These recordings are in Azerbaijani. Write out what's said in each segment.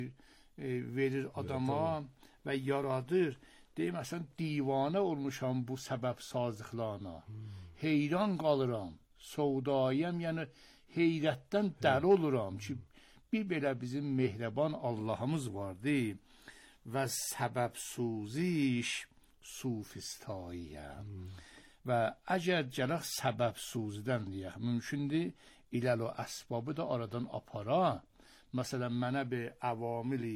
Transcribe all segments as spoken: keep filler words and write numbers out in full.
e, verir adama evet, və yaradır. Deyim, əsən divanə olmuşam bu səbəb sazlıqlarına. Hmm. Heyran qalıram, soğudayım, yəni heyrətdən dəli oluram ki, bir belə bizim mehriban Allahımız vardı və səbəb suziş sufistayiyəm. Hmm. Və əgər gələk səbəb suzidən deyək, mümkündür iləl o əsbabı da aradan apara. Məsələn, mənə bir əvamili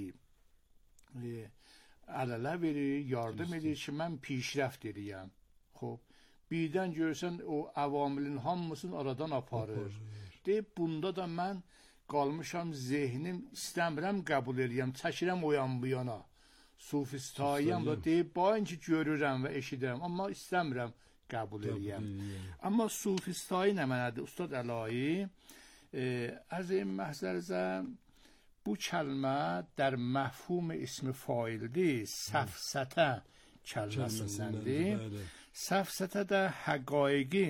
e, ələlə verir, yardım Düzdür. edir ki, mən pişrəft edəyəm. Xob, birdən görsən o əvamilin hamısını aradan aparır. Deyib, bunda da mən qalmışam, zehnim istəmirəm qəbul edəyəm, çəkirəm o yan bu yana. Sufistayiyəm da deyib, bayan ki, görürəm və eşidirəm, amma istəmirəm qəbul edəyəm. Amma sufistayi nə mənədir? Ustad Əlayi, e, əzim məhzərizə, bu kəlmə در məhfum ismi faildir, səfsətə kəlməsindəndir. Səfsətə də həqaiqi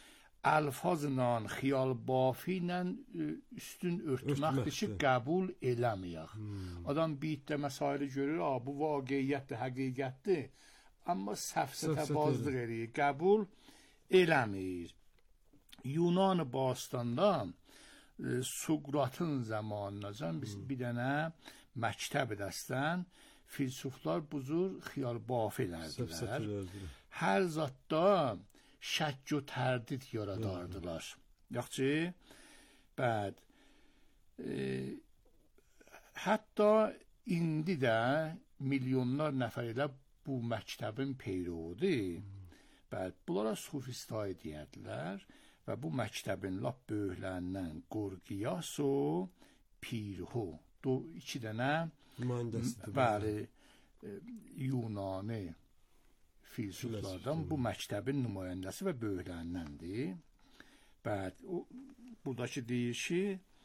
əlfazla, xiyal bafinlə üstün örtməkdir ki, qəbul eləməyək. Hmm. Adam bitdə məsaili görür, bu vaqiyyətdir, həqiqətdir, amma səfsətə bazdır eləyir, qəbul eləməyir. Yunan bastanda Suqratın zamanınacan biz bir dənə məktəb dəstən filsuflar buzur xiyal bafi elərdilər. Hər zatda şəkk və tərdid yaradardılar. Yaxçı, bəd e, hətta indi də milyonlar nəfər ilə bu məktəbin peyrovudur. Bəd bunlara sufistay deyədilər. Və bu məktəbin lap böyüklərindən Qorqiyas o Pirhu, do iki dənə bəli Yunani filsuflardan bu məktəbin nümayəndəsi və böyüklərindəndir. Bəd o buradakı deyir ki,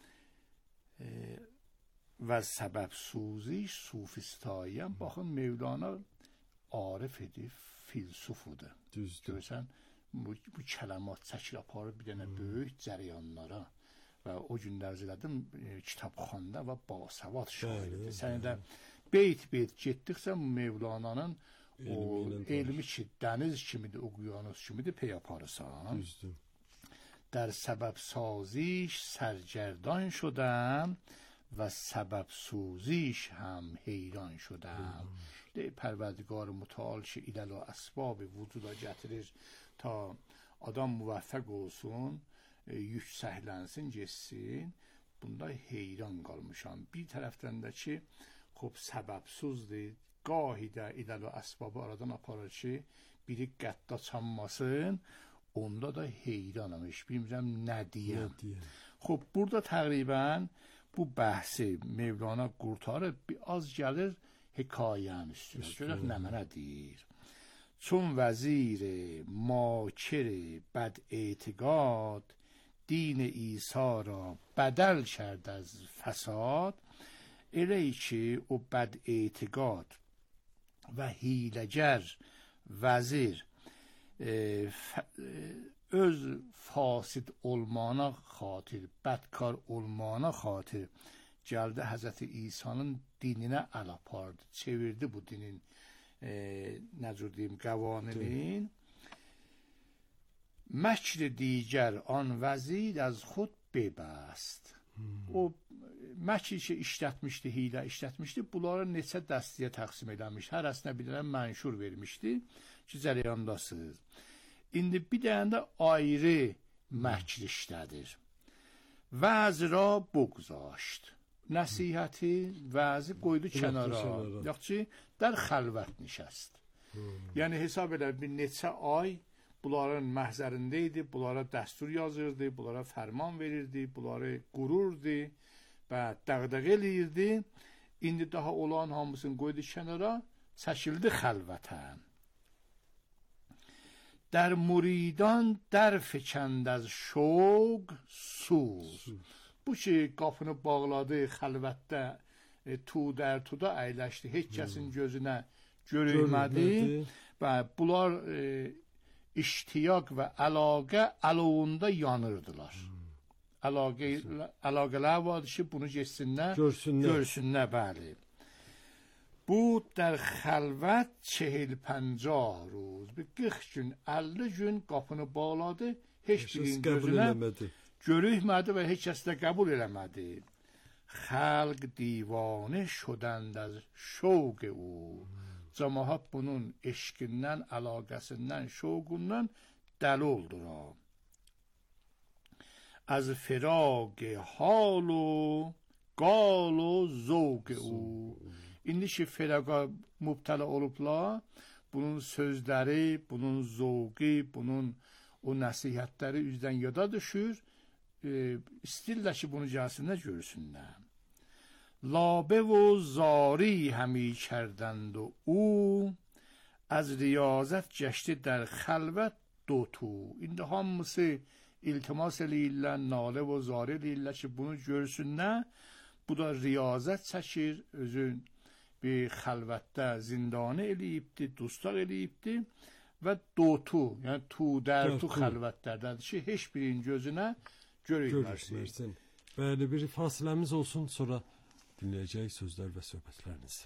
e, və səbəb suzi sufistayiyəm. Baxın, Mevlana arif edib filsufudur. Düzdür. Görsən, bu, bu kələmat çəkil aparır bir dənə hmm. böyük cərəyanlara və o günlər elədim e, kitabxanda və basavad şairdir. Səni də beyt-beyt getdikcə Mevlananın o elmi ki, dəniz kimidir, uqyanus kimidir, pey aparırsan. Düzdür. در سبب سازیش سرگردان شدم و سبب سوزیش هم حیران شدم. ده پروردگار متعال شه ایدل و اسباب vücuda gətirir ta adam müvəffəq olsun, e, yük səhlənsin, geçsin. Bunda heyran qalmışam. Bir tərəfdən də ki, xub səbəbsuzdur. Gahi də idəl və əsbabı aradan aparır ki, biri qədda çanmasın. Onda da heyranam, heç bilmirəm nə deyəm. Xub, burada təqribən bu bəhsi Mevlana qurtarıb, bir az gəlir hekayəm üstünə. Görək nə mənə deyir. Çون vəzir makir bad اعتقاد دین عیسی را بدل کرد از فساد. elə ki o bad اعتقاد və hiləgər vəzir e, f, e, öz fasid olmana xatir, bədkar olmana xatir gəldi Həzrəti İsa'nın dininə əl apardı, çevirdi bu dinin e, necür deyim qavaninin. Məkr digər an vəzir az xud bebast. Hmm. O məkr ki işlətmişdi, hilə işlətmişdi, bunları neçə dəstəyə təqsim edilmiş, hər əsinə bir dənə mənşur vermişdi ki, cərəyandasınız. İndi bir dənə də ayrı məkr işlədir. Vəz ra bugzaşt. Nəsihəti, vəzi qoydu kənara. Yaxçı, dər xəlvət nişəst. Hmm. Yəni, hesab elə bir neçə ay bunların məhzərində idi, bunlara dəstur yazırdı, bunlara fərman verirdi, bunları qururdu və dəğdəq eləyirdi. İndi daha olan hamısını qoydu kənara, çəkildi xəlvətə. در مریدان در فکند از شوق سوز. Bu ki qapını bağladı xəlvətdə, e, tu dər tuda əyləşdi, heç kəsin gözünə görülmədi və bunlar e, iştiyaq və əlaqə əlağında yanırdılar. Hmm. əlaqə əlaqələr var ki, bunu getsinlər, görsünlər. görsünlər, bəli. Bu در خلوت چهل پنجاه روز به qırx gün, əlli gün qapını bağladı, heç birinin gözünə görükmədi və heç kəs də qəbul eləmədi. Xalq divanə şudand az şوق او. Cəmaət bunun eşqindən, əlaqəsindən, şoğundan dəli oldular. از فراق حال و قال و ذوق او. İndi ki firaqa mübtəla olublar, bunun sözləri, bunun zövqi, bunun o nəsihətləri üzdən yada düşür, e, istirlər ki bunu gəlsinlər, görsünlər. لابه و زاری همی کردند و او از ریاضت گشته در خلوت دو تو. İndi hamısı iltimas eləyirlər, nalə və zari eləyirlər ki bunu görsünlər. Bu da riyazət çəkir, özün bir xəlvətdə zindanə eləyibdi, dustaq eləyibdi və dotu, yəni tu der tu xəlvətlərdədir ki, heç birinin gözünə görünməsin. Bəli, bir fasiləmiz olsun, sonra dinləyəcək sözlər və söhbətlərinizi.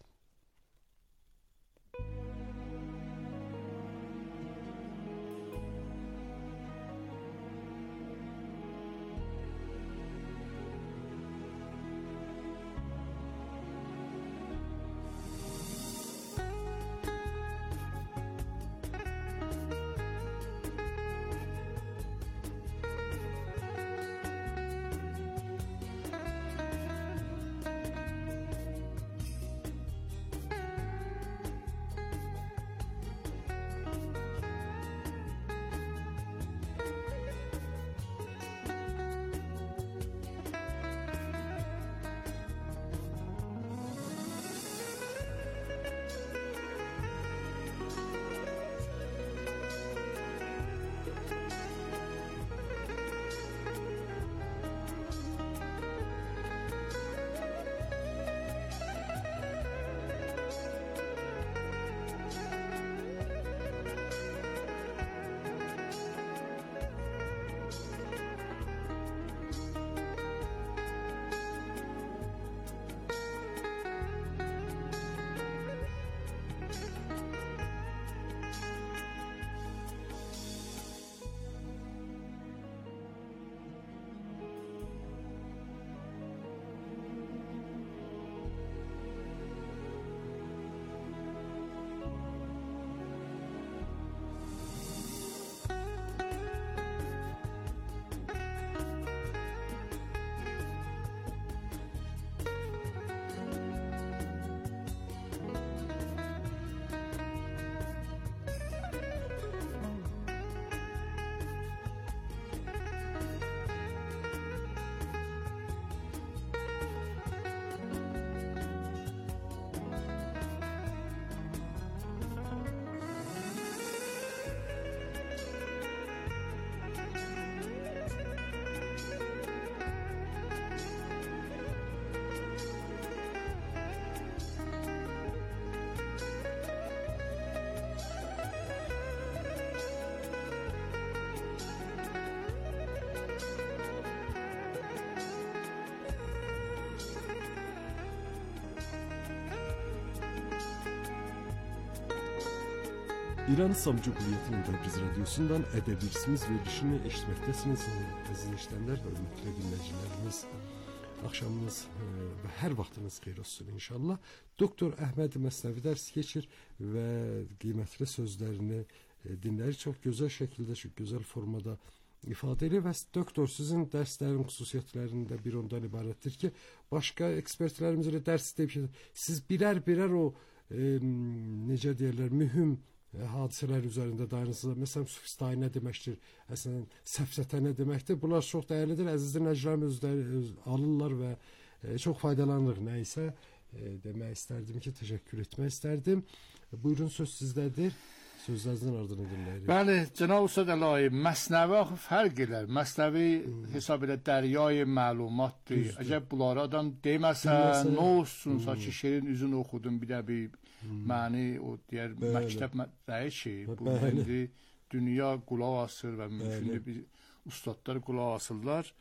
İran İslam Cumhuriyeti'nin Təbriz Radyosu'ndan Edebi İrsimiz verilişini eşitmektesiniz. Aziz işlemler, hürmetli dinleyicilerimiz, akşamınız ve her vaktiniz xeyir olsun inşallah. Doktor Əhməd Məsnəvi ders geçir ve kıymetli sözlerini dinləyir. Çok güzel şekilde, çok güzel formada ifade edir ve doktor sizin derslerin xüsusiyyətlərində bir ondan ibarətdir ki, başka ekspertlerimiz ile ders deyib, siz birer birer o e, necə deyirlər, mühüm hadisələr üzərində dayanırsınız. Məsələn, sufistayı nə deməkdir? Əslən, səfsətə nə deməkdir? Bunlar çox dəyərlidir. Əziz dinləyicilərimiz özləri alırlar və e, çox faydalanır. Nəysə e, demək istərdim ki, təşəkkür etmək istərdim. Buyurun, söz sizdədir. Sözlərinizin ardını dinləyirik. Bəli, Cənab Ustad Əlahi, Məsnəvi fərq edir. Məsnəvi hmm. hesab edə dəryayı məlumatdır. Əgər bunları adam deməsə, nə olsun, hmm. ki, şirin üzünü oxudum, bir də bir hmm. məni o deyər Bəli. Məktəb rəyi ki, bu indi dünya qulaq asır və mümkündür bir ustadlar qulaq asırlar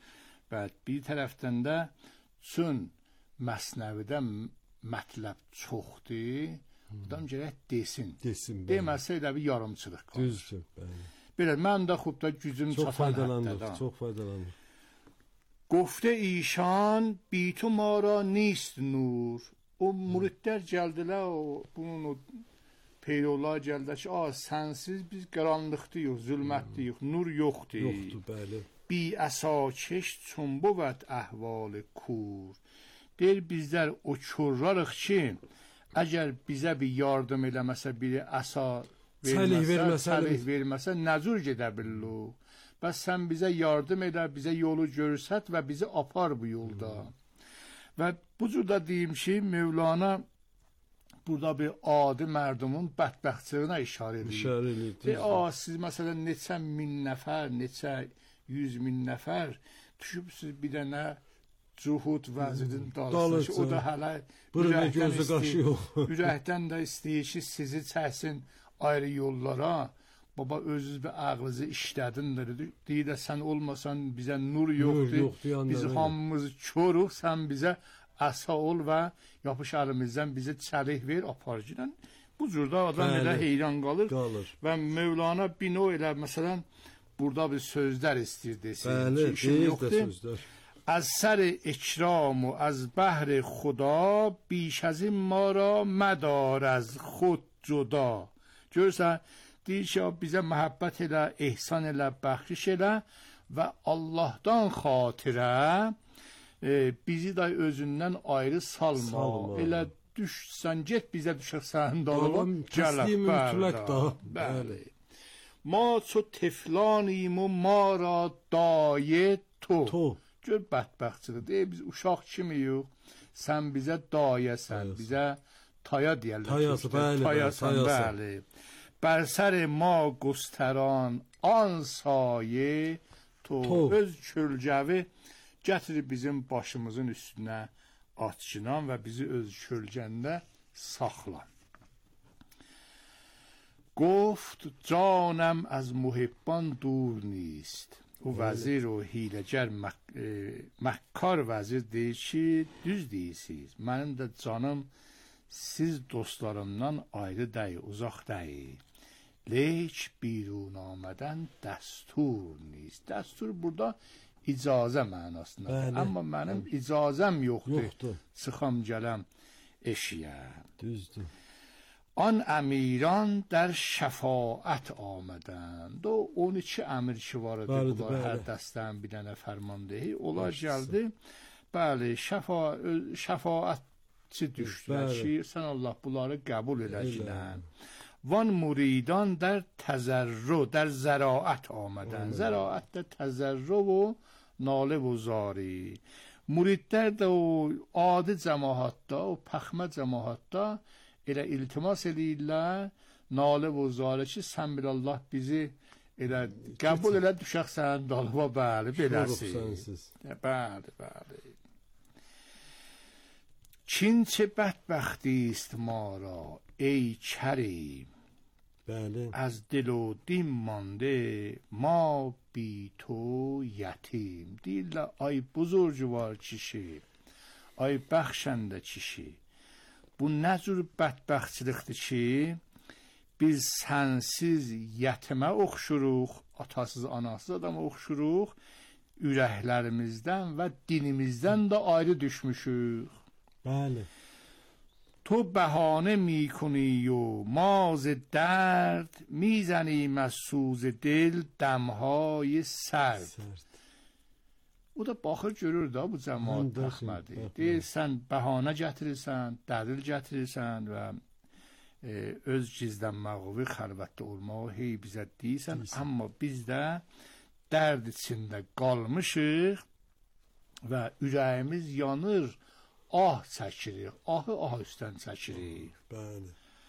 بعد bir tərəfdən də çün məsnəvidə mətləb çoxdur, adam gərək desin. Desin. Deməsə elə bir yarımçılıq qalır. Düzdür, bəli. Belə mən də xubda gücüm çox çatan faydalandım, həddədə. çox faydalandım. گفته ایشان بی تو ما را نیست نور. O müridlər gəldilər, o bunun o peyrolar gəldilər ki, "A, sənsiz biz qaranlıqdayıq, zülmətdəyik, nur yoxdur." Yoxdur, bəli. Bi əsakeş çun بود əhval kur. Deyir bizlər o körrarıq ki, əgər bizə bir yardım eləməsə, biri əsa verməsə, çəlik verməsə, nəcür gedə billu. Bəs sən bizə yardım edə, bizə yolu görsət və bizi apar bu yolda. Və bu cür də deyim ki, Mevlana burada bir adi mərdumun bədbəxtliyinə işarə edir. İşarə edir. De, a, siz məsələn neçə min nəfər, neçə yüz min nəfər düşübsüz bir dənə cuhud vəzirin dalısında. O da hələ ürəkdən, istəyir, ürəkdən də istəyir ki, sizi çəksin ayrı yollara. Baba özünüz bir ağlınızı işlədin dedi. Deyir də sən olmasan bizə nur yoxdur. Nur yoxdur biz hamımız körük, sən bizə əsa ol və yapış əlimizdən bizə çəlik ver, aparıcıdan. Bu cürdə adam Bəli, elə heyran qalır. qalır. Və Mevlana bir növ elə məsələn burada bir sözlər istəyir desin. Bəli, deyir də sözlər. از سر اکرام و از بهر خدا بیش از این ما را مدار از خود جدا. görürsən deyir ki, bizə məhəbbət elə, ehsan elə, bəxşiş elə və Allahdan xatirə e, bizi də özündən ayrı salma. salma. Elə düşsən, get bizə düşəksən dalıma, gələk. Bəli. Ma ço teflanیم و ما را دایه تو. تو. Gör bədbəxtçidir. Deyir, biz uşaq kimiyik? Sən bizə dayəsən, bizə taya deyərlər. Tayası, bəli, tayasan, bəli. Bər sər ma göstəran an sayə to. Öz kölgəvi gətirib bizim başımızın üstünə atçınan və bizi öz kölgəndə saxlan. گفت جانم از محبان دور نیست. O vəzir, o hiləgər, mək e, məkkar vəzir deyir ki, düz deyirsiniz. Mənim də canım siz dostlarımdan ayrı deyil, uzaq deyil. Leyk birun amədən dəstur نیست. Dəstur burada icazə mənasındadır. Amma mənim icazəm yoxdur. yoxdur. Çıxam gələm eşiyə. Düzdür. آن امیران در شفاعت آمدند. و اون چه امیر که وارد بودن هر دستن بیدن فرماندهی اولا geldi. Bəli, şəfa şəfaətçi düşdülər ki, sən Allah bunları qəbul edəcəksən. Van muridan در تضرع در زراعت آمدن. زراعت در تضرع و ناله و زاری. muridlər də o adi cəmaatda, o pəxmə cəmaatda elə iltimas edirlər, nalə və zarə ki, sən bir Allah bizi elə qəbul elə düşək sənin dalıma, bəli, beləsi. Bəli, bəli. Çin çə bədbəxtist ma را ey کریم. bəli. از دل و دین مانده ما بی تو یتیم. deyirlər, ay buzurcuvar kişi, ay bəxşəndə kişi. Bu nə cür bədbəxtçilikdir ki, biz sənsiz yetimə oxşuruq, atasız, anasız adama oxşuruq, ürəklərimizdən və dinimizdən də ayrı düşmüşük. Bəli. تو بهانه می کنی و ما ز درد میزنیم از سوز دل دمهای سرد. O da baxır görür da bu cəmaat Əhmədi. Deyir, sən bəhanə gətirirsən, dəlil gətirirsən və e, öz gizlənməği, xəlvətdə olmağı hey bizə deyirsən, amma biz də dərd içində qalmışıq və ürəyimiz yanır, ah çəkirik, ahı ah üstdən çəkirik. Bəli.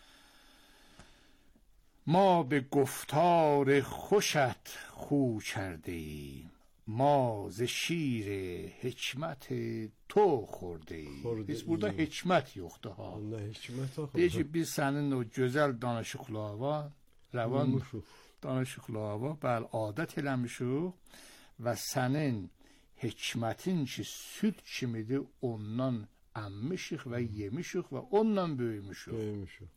ما به گفتار خوشت خو کردیم، ما ز شیر حکمت تو خوردیم. Biz burada hikmət yoxdur ha. Allah hikmət axı. Deyir ki, biz sənin o gözəl danışıqlarına, rəvan danışıqlarına bəl adət eləmişik və sənin hikmətin ki süt kimidir, ondan əmmişik və yemişik və ondan böyümüşük. Böyümüşük.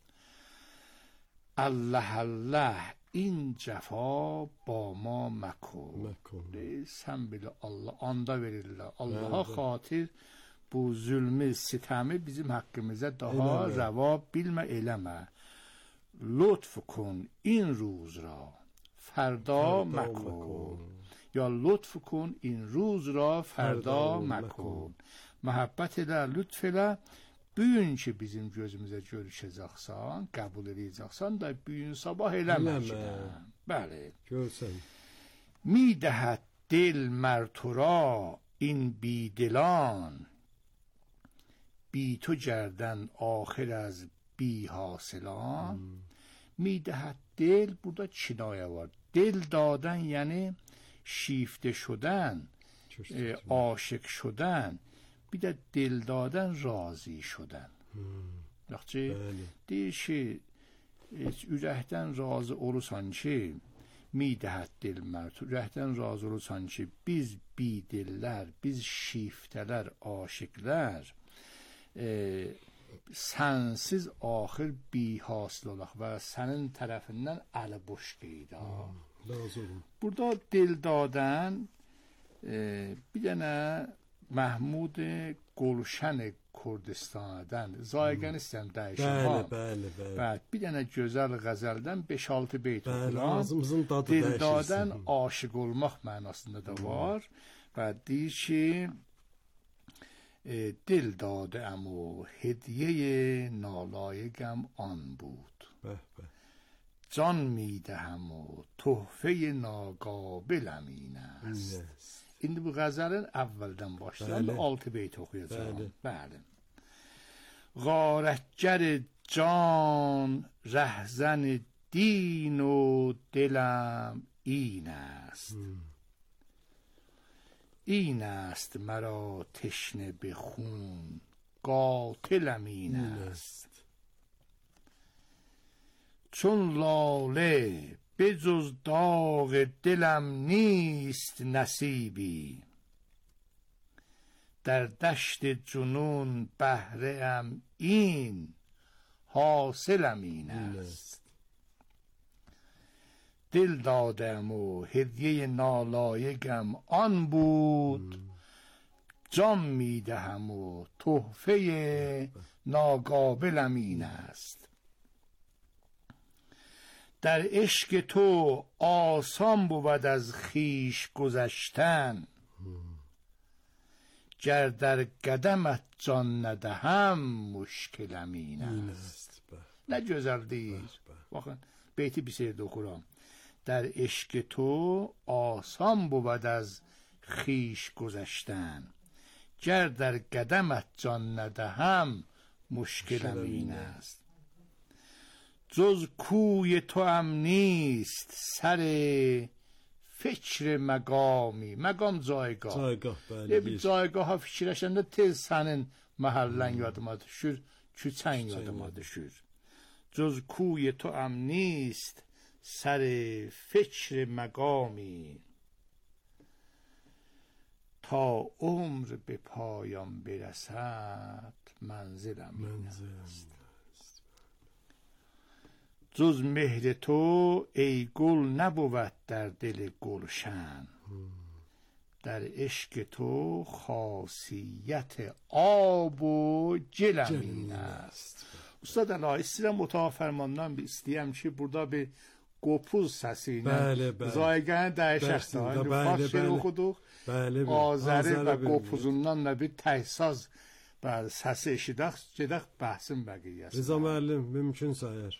Allah Allah این جفا با ما مکن. مکن. Sən bilə Allah anda verirlər. Allaha Bəli. xatir bu zülmü, sitəmi bizim haqqımıza daha Eləmə. rəva bilmə, eləmə. Lütf kن این روز را فردا مکن. یا لطف کن این روز را فردا مکن. محبت elə, lütf elə. Bu gün ki bizim gözümüzə görüşəcəksən, qəbul edəcəksən da bu gün sabah eləmə. Bəli. Görsən. می دهد دل مر تو را این بیدلان، بی تو گردن آخر از بی حاصلان. می دهد دل، burada kinaya var. دل دادن یعنی شیفته شدن، عاشق شدن. bir de dil dadan razı şudan. Yaxşı, deyir ki, ürəkdən razı olursan ki, midəhət dil mərd, ürəkdən razı olursan ki, biz bidillər, biz şiftələr, aşıqlər, e, sənsiz axır bihasıl olaq və sənin tərəfindən əli boş qeyda. Burada dil dadan e, bir dənə محمود گلشن کردستان'dan زایگان istəyəm dəyişim. Bəli, bəli, bəli. Bəli, bir dənə gözəl qəzəldən beş altı beyt oxuram. Ağzımızın dadı dəyişirsin. Dildadan aşık olmaq mənasında da var. Və deyir ki, e, dil dadəm o hediye nalayiqəm an bud. Bəh, bəh. Can میدهم و تحفه ناقابلم این است. İndi bu qəzəlin əvvəldən başlayır. altı beyt oxuyacağam. Bəli. غارتگر جان رهزن دین و دلم این است. این است مرا تشنه به خون، قاتلم این است. چون لاله به جز داغ دلم نیست نصیبی، در دشت جنون بهره ام این، حاصلم این است. دل دادم و هدیه نالایقم آن بود، جان میدهم و تحفه ناقابلم این است. در عشق تو آسان بود از خویش گذشتن، گر در قدمت جان ندهم مشکلم این است. نه gözəl deyil. Baxın, beyti bir seyirdə oxuram. در عشق تو آسان بود از خویش گذشتن، گر در قدمت جان ندهم مشکلم این است. جز کوی تو هم نیست سر فکر مقامی. مقام جایگاه. Caygah, bəli. Bir caygaha fikirləşəndə tez sənin məhəlləən yadıma düşür, küçən yadıma düşür. Cuz کوی تو هم نیست سر فکر مقامی، تا عمر به پایان برسد منزلم این است. جز مهر تو ای گل نبود در دل گلشن، در عشق تو خاصیت آب و جلم این است. Ustad Allah, istəyirəm otağa fərmandan bir istəyəm ki, burada bir qopuz səsi ilə zayqəni dəyişəksə. İndi fars şeir oxuduq, Azəri və qopuzundan da bir təhsaz səsi eşidək, gedək bəhsin bəqiyyəsi. Rıza müəllim, mümkünsə əgər.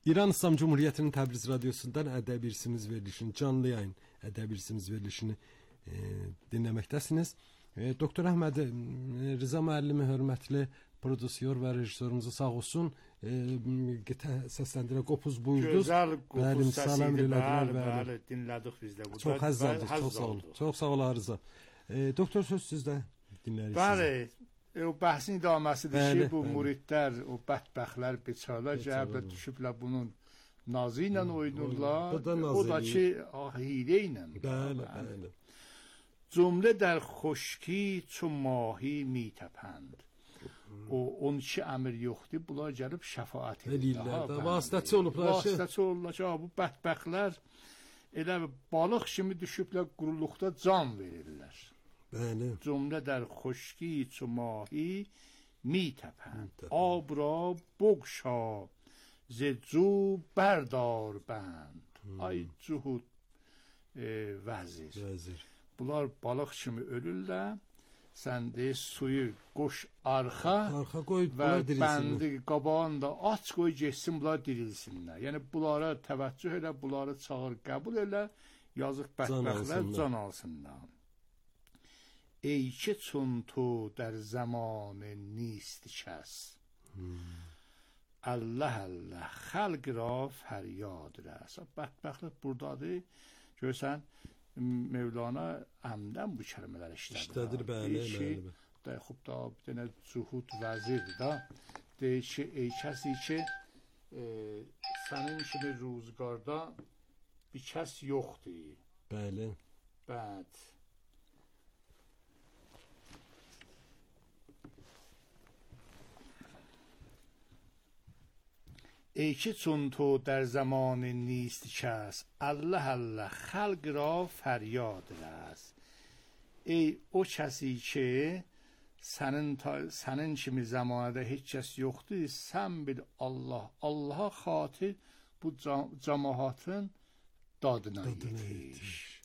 İran İslam Cumhuriyeti'nin Təbriz Radyosu'ndan Ədəb İrsimiz verilişini, canlı yayın Ədəb İrsimiz verilişini e, dinləməkdəsiniz. E, Doktor Əhməd e, Rıza müəllimi, hörmətli prodüser və rejissorumuzu sağ olsun, e, səsləndirə qopuz buyurdu. Gözəl qopuz səsiydi, bəli, bəli, dinlədik biz də burada. Çox həzz aldık, çox sağ olun. Çox sağ ol Rıza. E, doktor, söz sizdə, dinləyirik bəli, sizi. O bəhsin idaməsidir ki, bu muridlər, o bədbəxtlər, beçarlar cəhəblə düşüblər bunun nazı ilə oynurlar. O da ki, hilə ilə. Bəli, bəli. Cümle در خشکی چو ماهی می تپند. O on iki əmr yoxdur, bunlar gəlib şəfaət edirlər. Vasitəçi olublar. Vasitəçi olublar ki, bu bədbəxtlər elə balıq kimi düşüblər quruluqda can verirlər. Bəli. Cümle در خشکی چو ماهی می تپند. آب را بگشا ز جو بردار بند. Ay cuhud vəzir. Vəzir. Bunlar balıq kimi ölürlər. Sən de suyu qoş arxa, arxa qoy, və bəndi qabağını da aç qoy getsin, bunlar dirilsinlər. Yəni bunlara təvəccüh elə, bunları çağır, qəbul elə, yazıq bədbəxtlər can alsınlar. Ey ki çun tu در زمان نیست کس Allah Allah xalq را فریاد رس. Bədbəxtlər buradadır. Görsən Mevlana əmdən bu kəlmələr işlədir. İşlədir, bəli, bəli. Da xub da bir dənə zuhud vəzirdir da. Deyir ki, ey kəsi ki e, sənin kimi ruzgarda bir kəs yoxdur. Bəli. Bəd. ای که چون تو در زمان نیست کس الله الله خلق را فریاد رس. ای o کسی که sənin sənin kimi zamanında heç kəs yoxdur, sən bil Allah, Allaha xatir bu cəmaatın dadına yetiş.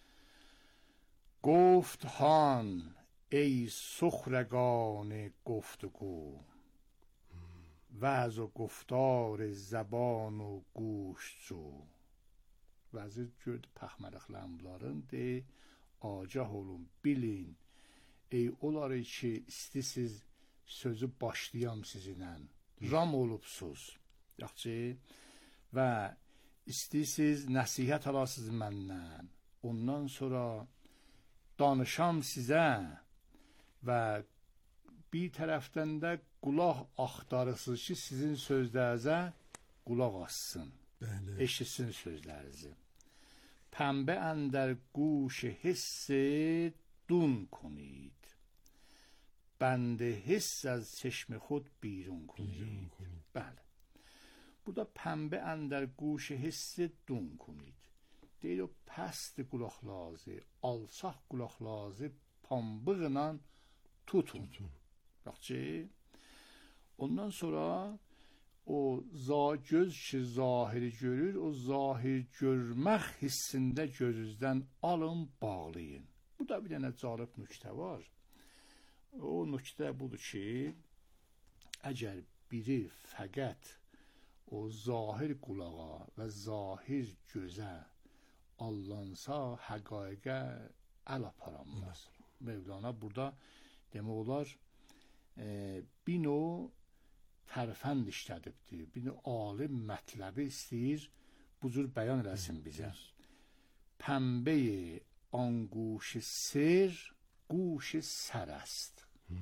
گفت هان ای سخرگان گفتگو وعظ و گفتار زبان و گوش çu. Vəzir gördü paxmarıqlanların de agah olun, bilin. Ey onları ki istisiz sözü başlayam sizinlə. Ram olubsuz. Yaxşı. Və istisiz nəsihət alasınız məndən. Ondan sonra danışam sizə və bir tərəfdən də qulaq axtarırsınız ki, sizin sözlərinizə qulaq assın. Bəli. Eşitsin sözlərinizi. Pəmbə əndər quş hissi dun کنید. بند حس از چشم خود بیرون کنید. بله. burada pəmbə əndər quş hissi dun کنید. deyir o pəst qulaqlarınızı, alçaq qulaqlarınızı pambıqla tutun. Yaxşı. Ondan sonra o göz ki zahiri görür, o zahir görmək hissində gözünüzdən alın, bağlayın. Bu da bir dənə cəlb nüktə var. O nüktə budur ki, əgər biri fəqət o zahir qulağa və zahir gözə allansa, həqaiqə əl aparanmaz. Mevlana burada demək olar e, bir növ tərfənd işlədibdir. Bir növ alim mətləbi istəyir bu cür bəyan eləsin bizə. Pəmbəyi an quş sir quş sər است.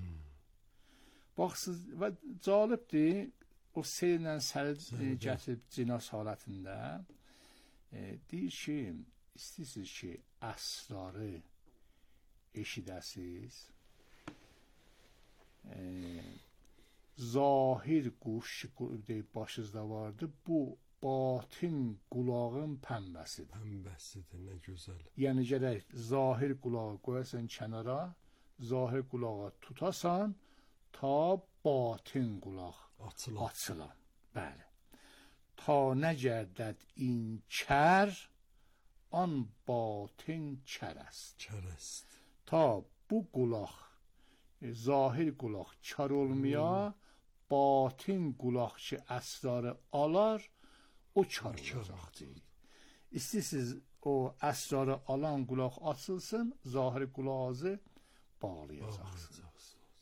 Baxsız və cəlibdir o sirlə sər gətirib cinas halətində e, deyir ki, istəyirsiniz ki, əsrarı eşidəsiz. E, zahir quş başınızda vardı, bu batin qulağın pəmbəsidir. Pəmbəsidir, nə gözəl. Yəni gərək zahir qulağı qoyasan kənara, zahir qulağı tutasan ta batin qulaq açıla. açıla. Bəli. Ta nəgərdət in kər an batin kərəst. Kərəst. Ta bu qulaq zahir qulaq kar olmaya, hmm. batin qulaq ki əsrarı alar, o kar olacaqdır. İstəyirsiniz o əsrarı alan qulaq açılsın, zahiri qulağınızı bağlayacaqsınız.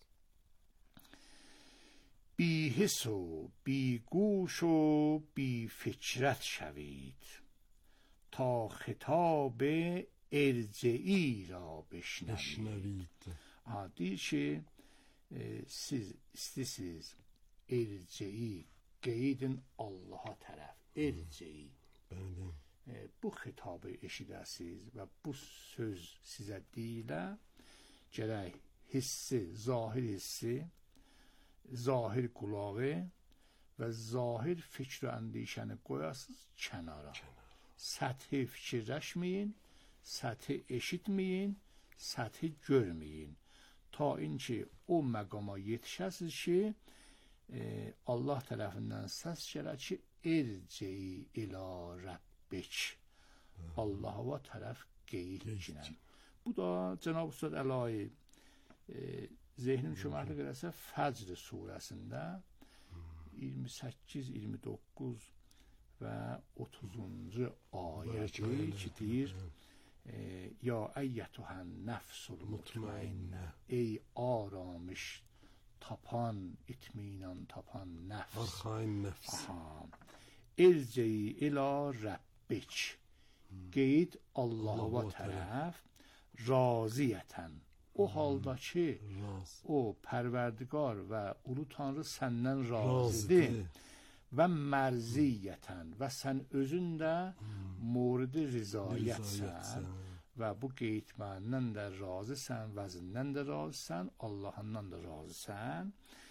بی حس و بی گوش و بی فکرت شوید تا خطاب ارجعی را بشنوید. deyir ki, e, siz istəyirsiniz erceyi qeydin Allaha tərəf. Erceyi. E, bu xitabı eşidəsiniz və bu söz sizə deyilə, gərək hissi, zahir hissi, zahir qulağı və zahir fikr və əndişəni qoyasınız kənara. Səthi fikirləşməyin, səthi eşitməyin, səthi görməyin. Ta inki o məqama yetişəsiz ki, e, Allah tərəfindən səs gələr ki, erceyi ilə Rəbbik. Allah'a tərəf qeyd ginən. Bu da Cənab Üstad Əlahi e, zehnim köməklik eləsə Fəcr surəsində iyirmi səkkiz, iyirmi doqquz və otuzuncu ayəti ki deyir, e, ya əyyətühən nəfsul mutmainnə, ey aramış tapan, itminan tapan nəfs. Arxain nəfs. Erceyi ilə Rəbbik. Qeyd Allah'a tərəf raziyətən. O halda ki, o pərverdigar və ulu tanrı səndən razıdır və mərziyyətən və sən özün də muridi rizayətsən və bu qeydməndən də razısən, vəzindən də razısən, Allah'ından da razısən.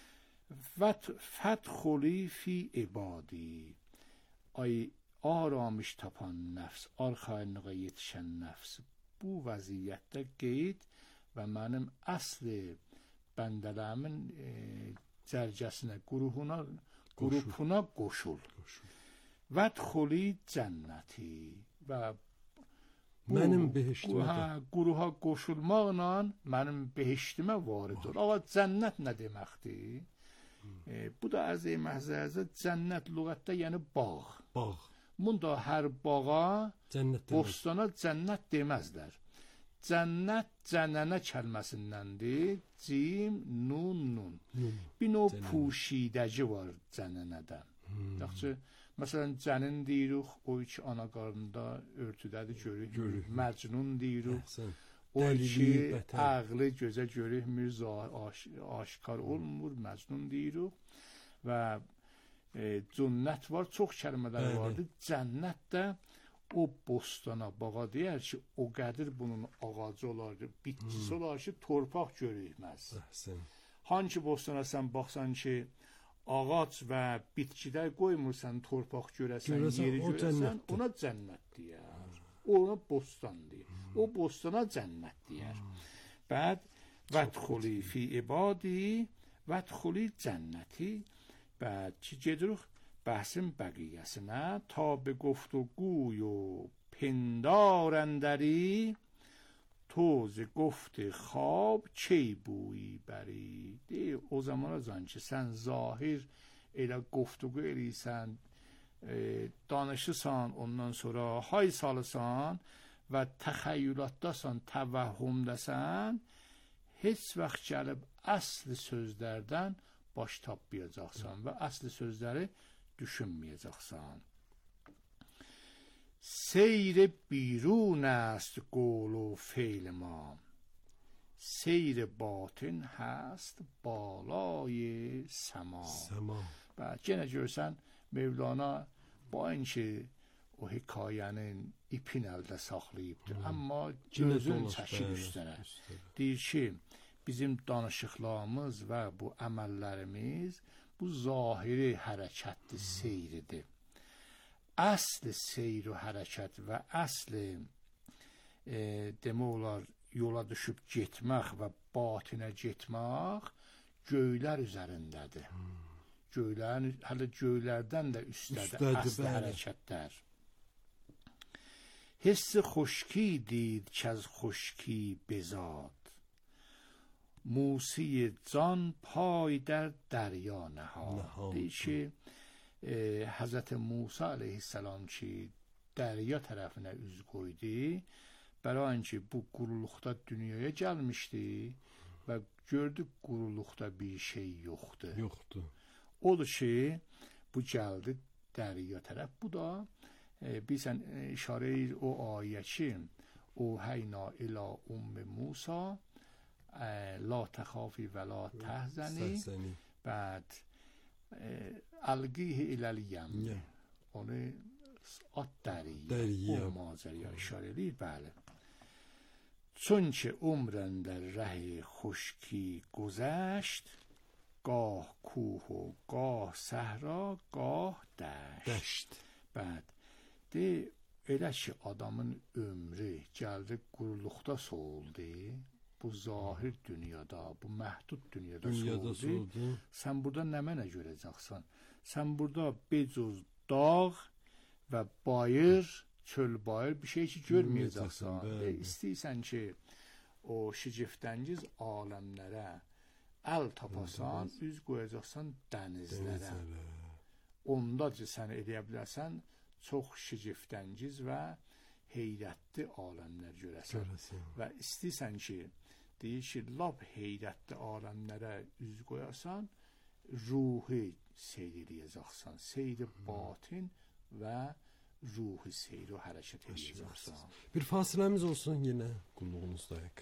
Fədxuli fi ibadi. Ay aramış tapan nəfs, arxainlığa yetişən nəfs. Bu vəziyyətdə qeyd və mənim əsli bəndələrimin e, cərgəsinə, qurupuna, qurupuna qoşul. Vədxuli cənnəti və bu, mənim behiştimə hə, quruha qoşulmaqla mənim behiştimə varid ol. Ağa cənnət nə deməkdir? E, bu da əz-i məhzəzə cənnət lüğətdə yəni bağ. Bağ. Bunda hər bağa, cənnət bostana cənnət deməzlər. Cənnət cənənə kəlməsindəndir. Cim, nun, nun. Hmm. Bir növ puşidəci var cənənədə. Hmm. Yaxşı, məsələn, cənin deyirik, o iki ana qarnında örtüdədir, görük. görük. Məcnun deyirik. O iki əqli gözə görükmür, aş, aşkar olmur, məcnun deyirik. Və e, cünnət var, çox kəlmələr vardır. Cənnət də o bostana, bağa deyər ki, o qədir bunun ağacı olardı, bitkisi hmm. olar ki, torpaq görükməz. Hangi bostana sən baxsan ki, ağac və bitkidə qoymursan, torpaq görəsən, görəsən yeri görəsən, ona cənnət deyər. Ona bostan deyir. Hmm. O bostana cənnət deyər. Hmm. Bəd, vədxuli fi ibadi, vədxuli cənnəti. Bəd ki, gedirik bحثin bəqiyyəsinə, ta به گفتگوی و پندار اندری تو ز گفت خواب چی بویی بری. دی o zamana can ki sən zahir elə گفتگو eləysən, e, danışırsan, ondan sonra hay salırsan və təxəyyülatdasan, təvəhhümdəsən, heç vaxt gəlib əsli sözlərdən baş tapmayacaqsan və əsli sözləri düşünmeyeceksin. Seyr بیرون است قول و فعل ما، سیر باطن هست بالای سما. و gene görsən Mevlana bu اینکه o hekayənin ipin əldə saxlayıbdır, hmm. amma gözün çəkir üstünə. Deyir ki, bizim danışıqlarımız və bu əməllərimiz bu zahiri hərəkətli seyridir. Əsli seyr və hərəkət və əsli e, demək olar yola düşüb getmək və batinə getmək göylər üzərindədir. Hmm. Göylərin, hələ göylərdən də üstədir, üstədir əsli hərəkətlər. Hissi xoşki did ki az xoşki bezad، موسی جان پای در دریا نهاد. دیگه Hazreti Musa aleyhisselam ki derya tərəfinə üz qoydu, bərain ki bu quruluqda dünyaya gəlmişdi və gördü quruluqda bir şey yoxdur. Yoxdur. Odur ki bu gəldi derya tərəf. Bu da e, bizən e, işarə edir o ayə ki o heyna ilə ümmü Musa e, la təxafi və la təhzəni بعد القیه الالیم onu at دریا o ماجرا اشاره دید. بله چون که عمرن در ره خشکی گذشت گاه کوه و گاه صحرا گاه دشت, دشت. بعد de elə ki adamın ömrü gəldi quruluqda soldu, bu zahir dünyada, bu məhdud dünyada, dünyada soldu. Sən burada nə mənə görəcəksən? Sən burada becuz dağ və bayır, çöl bayır bir şey ki görməyəcəksən. Və istəyirsən ki o şicifdəngiz aləmlərə əl tapasan, üz qoyacaqsan dənizlərə. Onda ki sən edə bilərsən çox şicifdəngiz və heyrətli aləmlər görəsən. görəsən. Və istəyirsən ki deyir ki lap heyrətli aləmlərə üz qoyasan, ruhi seyr edəcəksən. Seyr-i batin və ruhi seyr o hərəkət edəcəksən. Bir fasiləmiz olsun yenə qulluğunuzdayıq.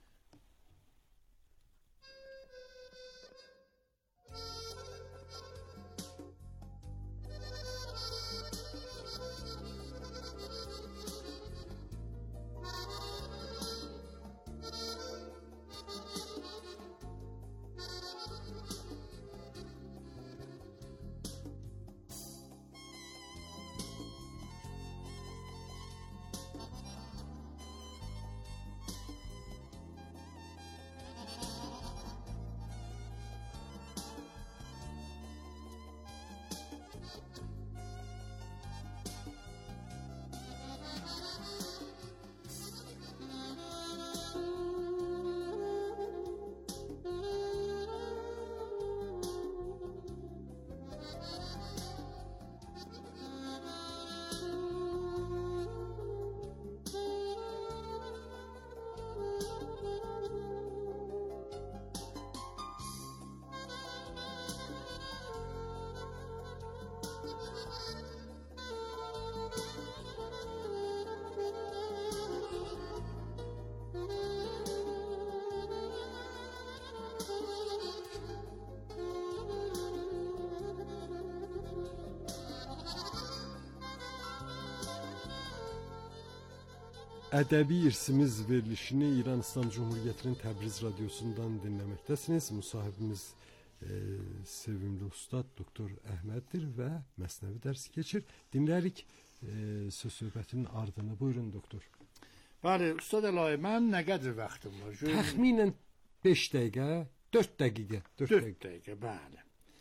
Ədəbi irsimiz verilişini İran İslam Cumhuriyyətinin Təbriz radiosundan dinləməkdəsiniz. Müsahibimiz e, sevimli ustad doktor Əhməddir və məsnəvi dərsi keçir. Dinlərik e, söz söhbətinin ardını. Buyurun doktor. Bəli, ustad Əlahi, mən nə qədər vaxtım var? Təxminən beş dəqiqə, dörd dəqiqə. dörd dəqiqə, bəli.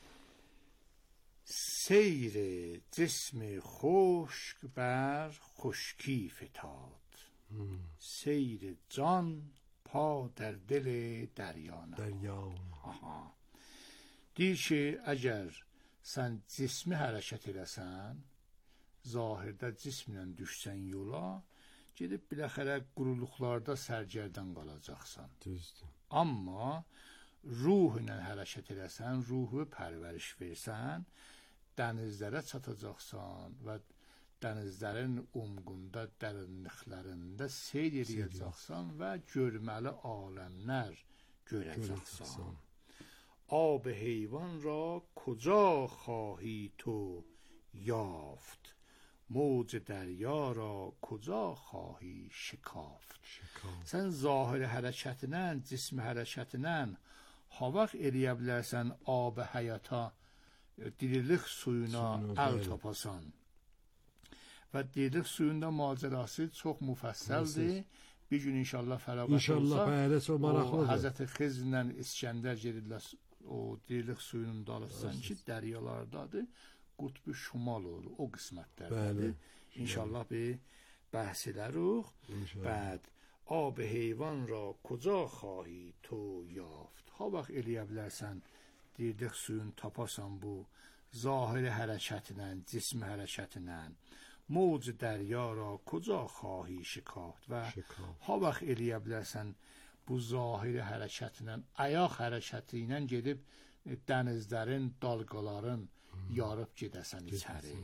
سیر جسم خشک بر خشکی فتاد سیر جان پا در دل دریا دریا. deyir ki, əgər sən cismi hərəkət edəsən, zahirdə cismlə düşsən yola, gedib biləxərə quruluqlarda sərgərdən qalacaqsan. Düzdür. Amma ruh ilə hərəkət edəsən, ruhu pərvəriş versən, dənizlərə çatacaqsan və dənizlərin umqunda, dərinliklərində seyr edəcəksən və görməli aləmlər görəcəksən. آب حیوان را کجا خواهی تو یافت موج دریا را کجا خواهی شکافت. sən zahir hərəkətinlə, cism hərəkətinlə ha vaxt eləyə bilərsən ab-ı həyata, dirilik suyuna əl tapasan. Və dirilik suyunda macərası çox müfəssəldir. Bir gün inşallah fərağət İnşallah, bəli, çox maraqlıdır. Həzrəti Xizrlə İskəndər gedirlər o dirilik suyunun dalısından ki, dəryalardadır. Qutbu Şumal olur, o qismətlərdir. İnşallah bir bəhs edərik. Bəd, ab-ı heyvan ra kuca xahi tu yaft. Ha vaxt eləyə bilərsən, dirilik suyun tapasan bu ظاهر hərəkətinlə, cism hərəkətinlə موج دریا را کجا خواهی شکافت و ها vaxt eləyə bilərsən bu zahiri hərəkətinlə, ayaq hərəkəti ilə gedib dənizlərin, dalğaların yarıb gedəsən içəri.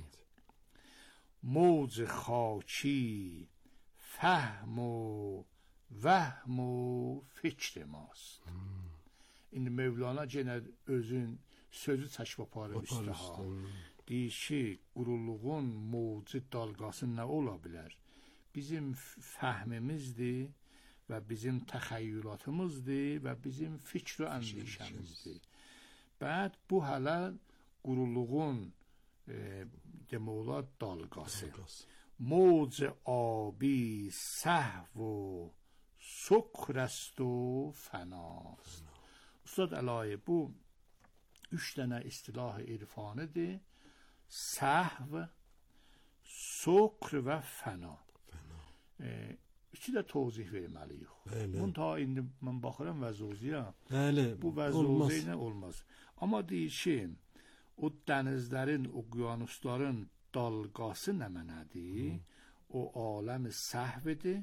موج خاکی فهم و وهم و fikr ماست. İndi Mevlana yenə özün sözü çəkib aparır üstə ha. Deyir ki, quruluğun mövcud dalğası nə ola bilər? Bizim fəhmimizdir və bizim təxəyyülatımızdır və bizim fikr və əndişəmizdir. Bəd bu hələ quruluğun e, demək olar dalğası. Mövc abi səhv و سکر است و فناست. Ustad Əlayi bu üç dənə istilah irfanidir. Səhv, sukr və fəna. E, üçü də tozih verməliyik. Bunu ta indi mən baxıram vəzuziyə. Bu vəzuzi ilə olmaz. Amma deyir ki, o dənizlərin, okyanusların dalğası nə mənədir? O aləmi səhvdir,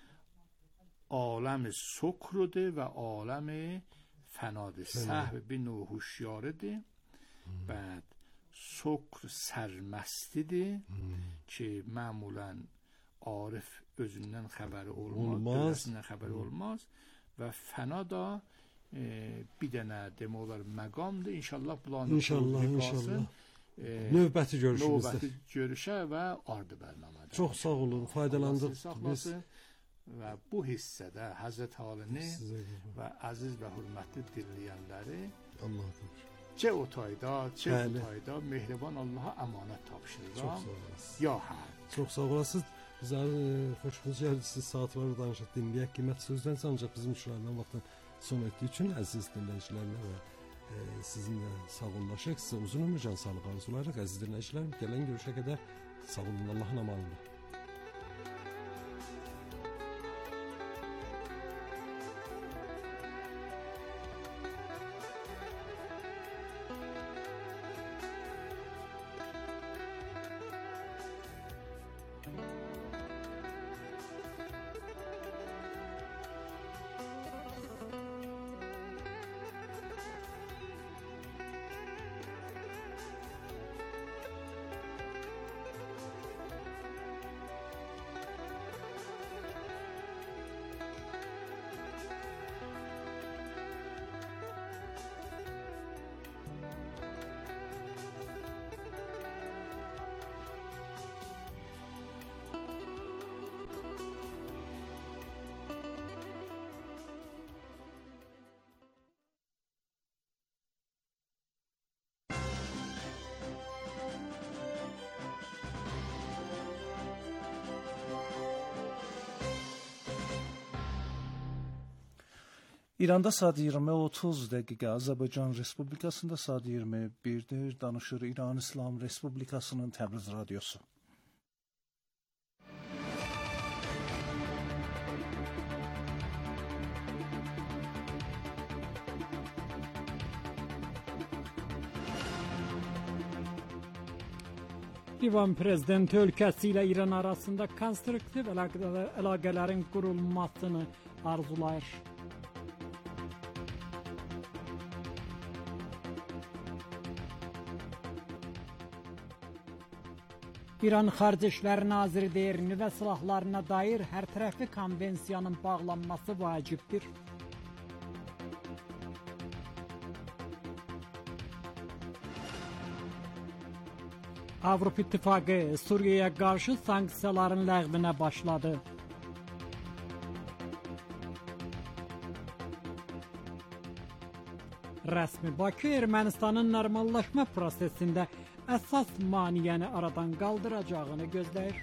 aləmi sukrudur və aləmi fənadır. Səhv bir növ huşyarıdır. Bəd sukr sərməstidir ki, məmulən arif özündən xəbəri olmaz, dövləsindən xəbəri olmaz və fəna da e, bir dənə demək olar məqamdır. İnşallah bulanın qalsın. E, növbəti görüşümüzdə. Növbəti görüşə və ardı bərnamədə. Çox sağ olun, faydalandıq biz. Və bu hissədə Həzrət Halini və əziz və hörmətli dinləyənləri Allah qorusun. Çe o tayda, çe bu tayda mehriban Allaha əmanət tapşırıram. Ya hə. Çox sağ olasınız. Bizə xoşunuz gəldi siz saatları danışıb dinləyək. Qiymət sözdən ancaq bizim şüalardan vaxtın son etdiyi üçün əziz dinləyicilərlə və e, sizinlə sağollaşıq. Sizə uzun ömür, can sağlığı arzulayırıq. Əziz dinləyicilər, gələn görüşə qədər sağ olun, Allahın amanında. İranda saat iyirmi otuz dəqiqə, Azərbaycan Respublikasında saat iyirmi birdir. Danışır İran İslam Respublikasının Təbriz radiosu. İran prezidenti ölkəsi ilə İran arasında konstruktiv əlaqələrin qurulmasını arzulayır. İran Xarici İşlər Naziri deyir, nüvə silahlarına dair hər tərəfli konvensiyanın bağlanması vacibdir. Avropa İttifaqı Suriyaya qarşı sanksiyaların ləğvinə başladı. Rəsmi Bakı Ermənistanın normallaşma prosesində əsas maniyəni aradan qaldıracağını gözləyir.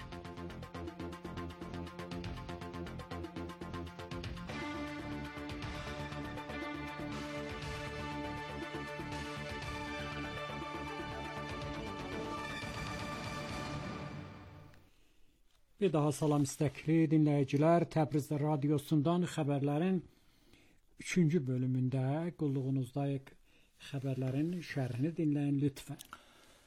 Bir daha salam istəkli dinləyicilər, Təbriz radiosundan xəbərlərin üçüncü bölümündə qulluğunuzdayıq. Xəbərlərin şərhini dinləyin lütfən.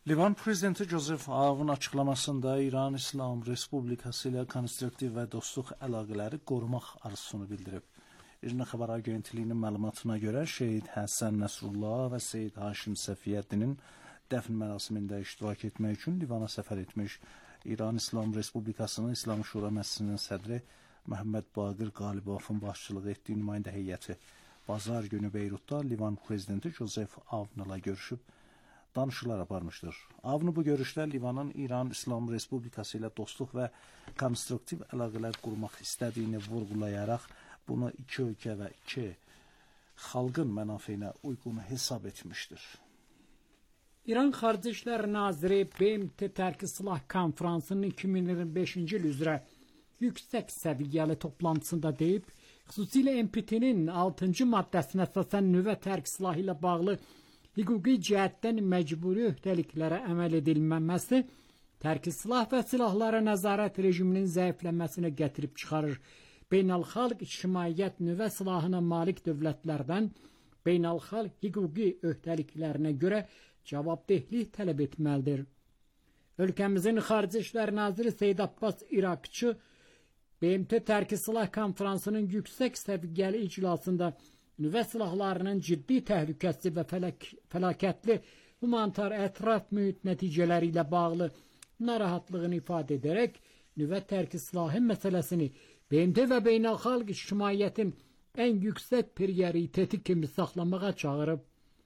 Livan prezidenti Joseph Avın açıklamasında İran İslam Respublikası ilə konstruktiv və dostluq əlaqələri qorumaq arzusunu bildirib. İrna Xəbər Agentliyinin məlumatına görə Şehid Həsən Nəsrullah və Seyid Haşim Səfiyyəddinin dəfn mərasimində iştirak etmək üçün Livana səfər etmiş İran İslam Respublikasının İslam Şura Məclisinin sədri Məhəmməd Baqir Qalibovun başçılığı etdiyi nümayəndə heyəti bazar günü Beyrutda Livan prezidenti Joseph Avnla görüşüb danışıqlar aparmışdır. Avni bu görüşdə Livanın İran İslam Respublikası ilə dostluq və konstruktiv əlaqələr qurmaq istədiyini vurğulayaraq bunu iki ölkə və iki xalqın mənafeyinə uyğun hesab etmişdir. İran Xarici İşlər Naziri B M T Tərki Silah Konfransının iki min iyirmi beşinci il üzrə yüksək səviyyəli toplantısında deyib, xüsusilə N P T-nin altıncı maddəsinə əsasən nüvə tərk silahı ilə bağlı hüquqi cəhətdən məcburi öhdəliklərə əməl edilməməsi tərki silah və silahlara nəzarət rejiminin zəifləməsinə gətirib çıxarır. Beynəlxalq ictimaiyyət nüvə silahına malik dövlətlərdən beynəlxalq hüquqi öhdəliklərinə görə cavabdehlik tələb etməlidir. Ölkəmizin Xarici İşlər Naziri Seyid Abbas İraqçı B M T Tərki Silah Konfransının yüksək səviyyəli iclasında nüvə silahlarının ciddi təhlükəsi və fəlak fəlakətli humanitar ətraf mühit nəticələri ilə bağlı narahatlığını ifadə edərək nüvə tərki silahı məsələsini B M T və beynəlxalq ictimaiyyətin ən yüksək prioriteti kimi saxlamağa çağırıb.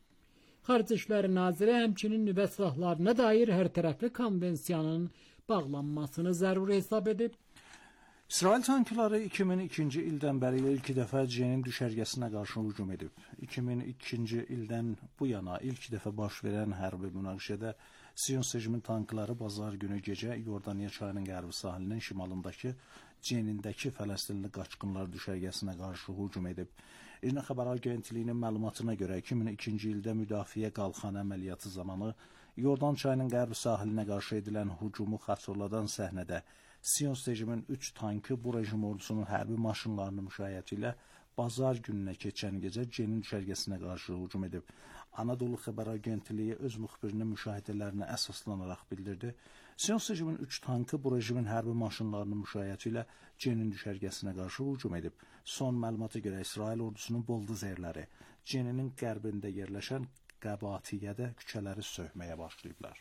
Xarici İşlər Naziri həmçinin nüvə silahlarına dair hərtərəfli konvensiyanın bağlanmasını zəruri hesab edib. İsrail tankları iki min ikinci ildən bəri ilk dəfə C-nin düşərgəsinə qarşı hücum edib. iki min ikinci ildən bu yana ilk dəfə baş verən hərbi münaqişədə Siyonist rejimin tankları bazar günü gecə Yordaniya çayının qərbi sahilinin şimalındakı C-nindəki Fələstinli qaçqınlar düşərgəsinə qarşı hücum edib. İrna Xəbər Agentliyinin məlumatına görə iki min ikinci ildə müdafiə qalxan əməliyyatı zamanı Yordan çayının qərbi sahilinə qarşı edilən hücumu xatırladan səhnədə Siyonist rejimin üç tankı bu rejim ordusunun hərbi maşınlarının müşayiəti ilə bazar gününə keçən gecə C-nin düşərgəsinə qarşı hücum edib. Anadolu Xəbər Agentliyi öz müxbirinin müşahidələrinə əsaslanaraq bildirdi. Siyonist rejimin üç tankı bu rejimin hərbi maşınlarının müşayiəti ilə C-nin düşərgəsinə qarşı hücum edib. Son məlumata görə İsrail ordusunun buldozerləri C-nin qərbində yerləşən Qəbatiyyədə küçələri söhməyə başlayıblar.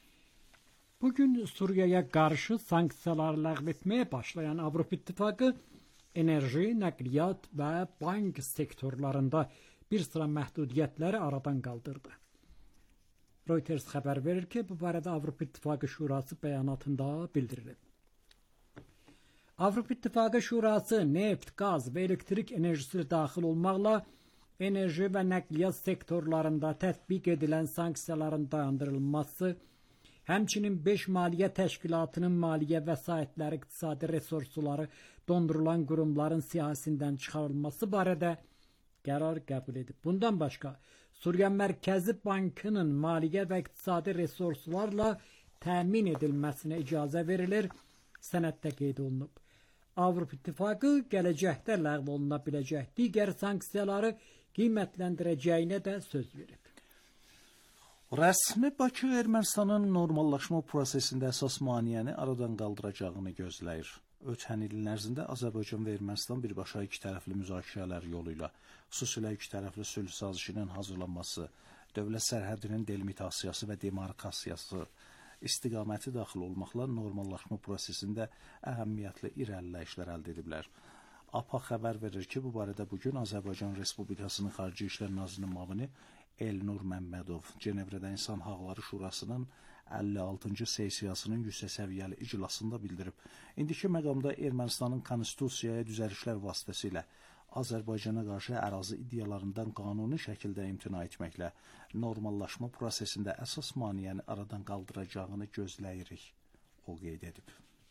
Bugün Suriyaya qarşı sanksiyalar ləğv etməyə başlayan Avropa İttifaqı enerji, nəqliyyat və bank sektorlarında bir sıra məhdudiyyətləri aradan qaldırdı. Reuters xəbər verir ki, bu barədə Avropa İttifaqı Şurası bəyanatında bildirilib. Avropa İttifaqı Şurası neft, qaz və elektrik enerjisi daxil olmaqla enerji və nəqliyyat sektorlarında tətbiq edilən sanksiyaların dayandırılması, həmçinin beş maliyyə təşkilatının maliyyə vəsaitləri, iqtisadi resursları dondurulan qurumların siyahisindən çıxarılması barədə qərar qəbul edib. Bundan başqa, Suriya Mərkəzi Bankının maliyyə və iqtisadi resurslarla təmin edilməsinə icazə verilir, sənəddə qeyd olunub. Avropa İttifaqı gələcəkdə ləğv oluna biləcək digər sanksiyaları qiymətləndirəcəyinə də söz verib. Rəsmi Bakı Ermənistanın normallaşma prosesində əsas maneəni aradan qaldıracağını gözləyir. Ötən ilin ərzində Azərbaycan və Ermənistan birbaşa iki tərəfli müzakirələr yolu ilə xüsusilə iki tərəfli sülh sazişinin hazırlanması, dövlət sərhədinin delimitasiyası və demarkasiyası istiqaməti daxil olmaqla normallaşma prosesində əhəmiyyətli irəliləyişlər əldə ediblər. A P A xəbər verir ki, bu barədə bugün Azərbaycan Respublikasının Xarici İşlər Nazirinin müavini Elnur Məmmədov Cenevrədə İnsan Haqları Şurasının əlli altıncı sessiyasının yüksək səviyyəli iclasında bildirib. İndiki məqamda Ermənistanın konstitusiyaya düzəlişlər vasitəsilə Azərbaycana qarşı ərazi iddialarından qanuni şəkildə imtina etməklə normallaşma prosesində əsas maneəni aradan qaldıracağını gözləyirik, o qeyd edib.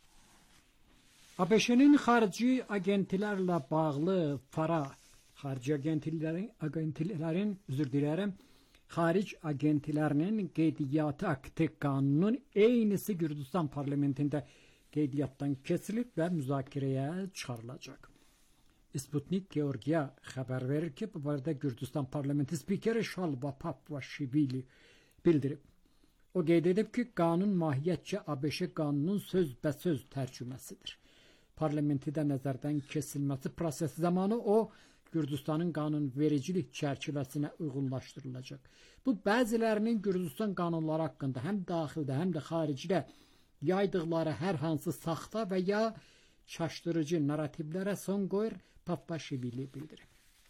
A B Ş-nin xarici agentlərlə bağlı FARA Xarici agentlərin, agentlərin, üzr diləyirəm, xaric agentlərinin qeydiyyatı akti qanunun eynisi Gürcüstan parlamentində qeydiyyatdan keçirilib və müzakirəyə çıxarılacaq. Sputnik Georgiya xəbər verir ki, bu barədə Gürcüstan parlamenti spikeri Şalva Papvaşvili bildirib. O qeyd edib ki, qanun mahiyyətcə ABŞ qanunun sözbəsöz tərcüməsidir. Parlamentidə nəzərdən keçirilməsi prosesi zamanı o, Gürcüstanın qanunvericilik çərçivəsinə uyğunlaşdırılacaq. Bu, bəzilərinin Gürcüstan qanunları haqqında həm daxildə, həm də xaricdə yaydıqları hər hansı saxta və ya çaşdırıcı narrativlərə son qoyur, Papaşvili bildirib.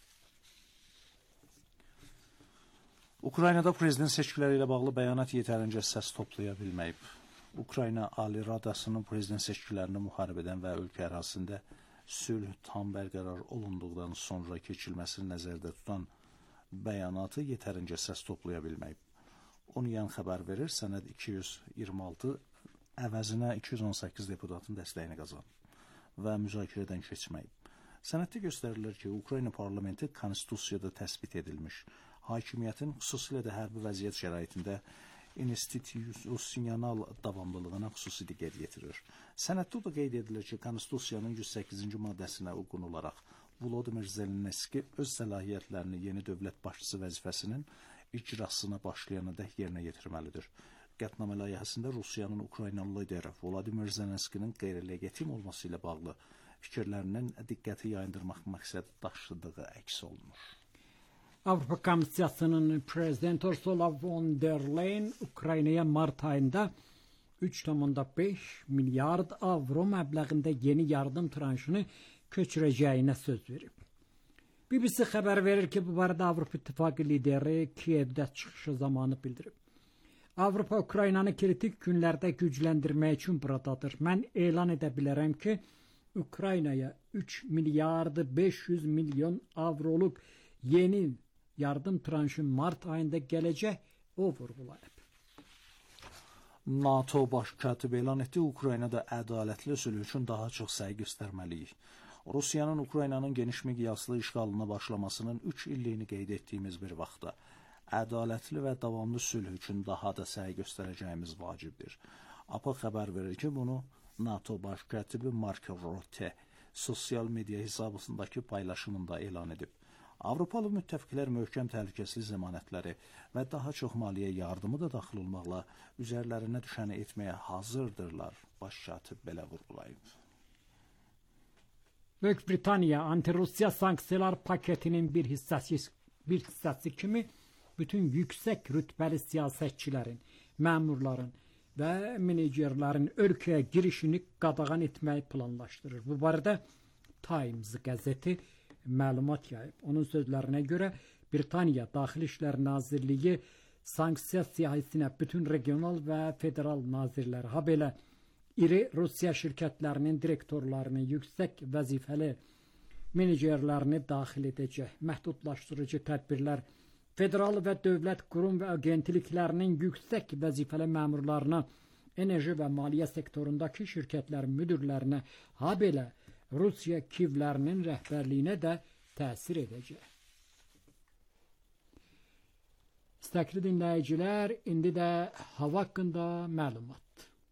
Ukraynada prezident seçkiləri ilə bağlı bəyanat yetərincə səs toplaya bilməyib. Ukrayna Ali Radasının prezident seçkilərini müharibədən və ölkə ərazisində sülh tam bərqərar olunduqdan sonra keçilməsini nəzərdə tutan bəyanatı yetərincə səs toplaya bilməyib. Onu yan xəbər verir, sənəd iki yüz iyirmi altı əvəzinə iki yüz on səkkiz deputatın dəstəyini qazanıb və müzakirədən keçməyib. Sənəddə göstərilir ki, Ukrayna parlamenti konstitusiyada təsbit edilmiş hakimiyyətin xüsusilə də hərbi vəziyyət şəraitində institusional davamlılığına xüsusi diqqət yetirir. Sənəddə da qeyd edilir ki, Konstitusiyanın yüz səkkizinci maddəsinə uyğun olaraq Volodimir Zelenski öz səlahiyyətlərini yeni dövlət başçısı vəzifəsinin icrasına başlayanadək yerinə yetirməlidir. Qətnamə layihəsində Rusiyanın Ukraynalı lideri Volodimir Zelenskinin qeyri-legitim olması ilə bağlı fikirlərinin diqqəti yayındırmaq məqsəd daşıdığı əks olunur. Avrupa Komissiyasının prezidenti Ursula von der Leyen Ukraynaya mart ayında üç nöqtə beş milyard avro məbləğində yeni yardım tranşını köçürəcəyinə söz verib. B B C xəbər verir ki, bu barədə Avropa İttifaqı lideri Kiyevdə çıxışı zamanı bildirib. Avropa Ukraynanı kritik günlərdə gücləndirmək üçün buradadır. Mən elan edə bilərəm ki, Ukraynaya üç milyard beş yüz milyon avroluq yeni yardım tranşı mart ayında gələcək, o vurğulayıb. NATO baş katibi elan etdi, Ukraynada ədalətli sülh üçün daha çox səy göstərməliyik. Rusiyanın Ukraynanın geniş miqyaslı işğalına başlamasının üç illiyini qeyd etdiyimiz bir vaxtda ədalətli və davamlı sülh üçün daha da səy göstərəcəyimiz vacibdir. A P xəbər verir ki, bunu NATO baş katibi Mark Rutte sosial media hesabındakı paylaşımında elan edib. Avropalı müttəfiqlər möhkəm təhlükəsizlik zəmanətləri və daha çox maliyyə yardımı da daxil olmaqla üzərlərinə düşəni etməyə hazırdırlar, baş katib belə vurğulayıb. Böyük Britaniya anti-Rusiya sanksiyalar paketinin bir hissəsi, bir hissəsi kimi bütün yüksək rütbəli siyasətçilərin, məmurların və menecerlərin ölkəyə girişini qadağan etməyi planlaşdırır. Bu barədə Times qəzeti məlumat yayıb. Onun sözlərinə görə Britaniya Daxili İşlər Nazirliyi sanksiya siyahısına bütün regional və federal nazirləri, ha belə iri Rusiya şirkətlərinin direktorlarını, yüksək vəzifəli menecerlərini daxil edəcək. Məhdudlaşdırıcı tədbirlər federal və dövlət qurum və agentliklərinin yüksək vəzifəli məmurlarına, enerji və maliyyə sektorundakı şirkətlərin müdürlərinə, ha belə Rusiya kivlərinin rəhbərliyinə də təsir edəcək. İstəkli dinləyicilər, indi də hava haqqında məlumat.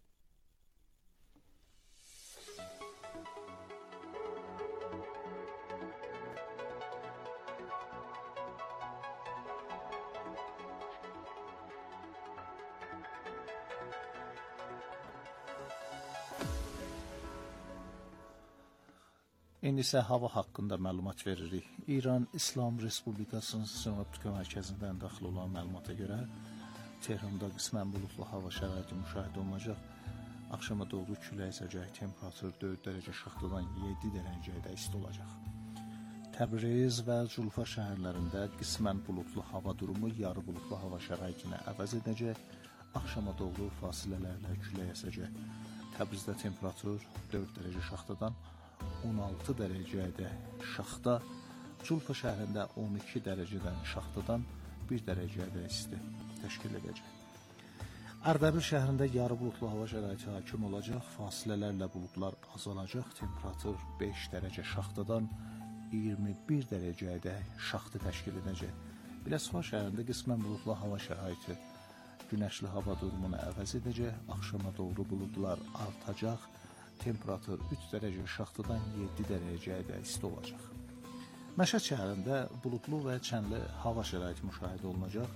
İndi isə hava haqqında məlumat veririk. İran İslam Respublikasının Sinoptika mərkəzindən daxil olan məlumata görə Tehranda qismən buludlu hava şəraiti müşahidə olunacaq. Axşama doğru külək əsəcək, temperatur dörd dərəcə şaxtadan yeddi dərəcəyə isti olacaq. Təbriz və Culfa şəhərlərində qismən buludlu hava durumu yarı buludlu hava şəraitinə əvəz edəcək. Axşama doğru fasilələrlə külək əsəcək. Təbrizdə temperatur dörd dərəcə şaxtadan on altı dərəcədə şaxta, Culfa şəhərində on iki dərəcədən şaxtadan bir dərəcədə isti təşkil edəcək. Ərdəbil şəhərində yarı buludlu hava şəraiti hakim olacaq, fasilələrlə buludlar azalacaq, temperatur beş dərəcə şaxtadan iyirmi bir dərəcədə şaxta təşkil edəcək. Biləsuvar şəhərində qismən buludlu hava şəraiti günəşli hava durumunu əvəz edəcək, axşama doğru buludlar artacaq, temperatur üç dərəcə şaxtadan yeddi dərəcəyə isti olacaq. Məşəd şəhərində buludlu və çənli hava şəraiti müşahidə olunacaq.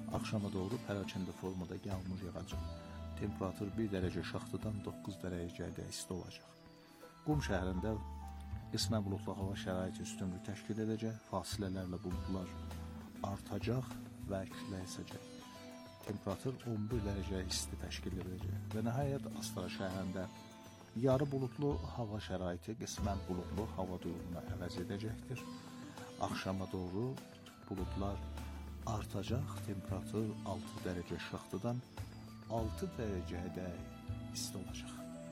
Axşama doğru pərakəndə formada yağmur yağacaq. Temperatur bir dərəcə şaxtadan doqquz dərəcədə isti olacaq. Qum şəhərində qismən buludlu hava şəraiti üstünlük təşkil edəcək, fasilələrlə buludlar artacaq və külək əsəcək. Temperatur on bir dərəcə isti təşkil edəcək və nəhayət Astara şəhərində yarı buludlu hava şəraiti qismən buludlu hava durumunu əvəz edəcəkdir. Axşama doğru buludlar artacaq, temperatur altı dərəcə şaxtadan altı dərəcədə isti olacaq.